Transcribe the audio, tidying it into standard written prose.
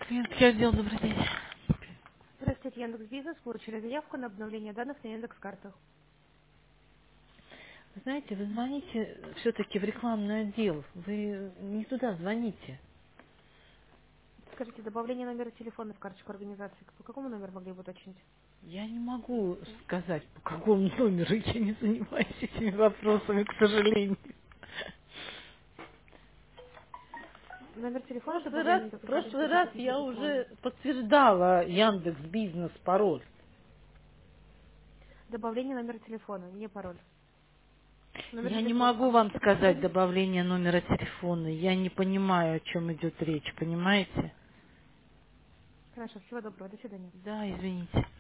Клиентский отдел, добрый день. Здравствуйте, Яндекс Бизнес. Получили заявку на обновление данных на Яндекс картах. Вы знаете, вы звоните все-таки в рекламный отдел. Вы не туда звоните. Скажите, добавление номера телефона в карточку организации. По какому номеру могли бы уточнить? Я не могу сказать, по какому номеру. Я не занимаюсь этими вопросами, к сожалению. Номер телефона добавления В в прошлый раз карточку я телефона. уже подтверждала Яндекс Бизнес пароль. Добавление номера телефона, не пароль. Номер Я не телефона. могу вам сказать добавление номера телефона. Я не понимаю, о чем идет речь, понимаете? Хорошо, всего доброго, до свидания. Да, извините.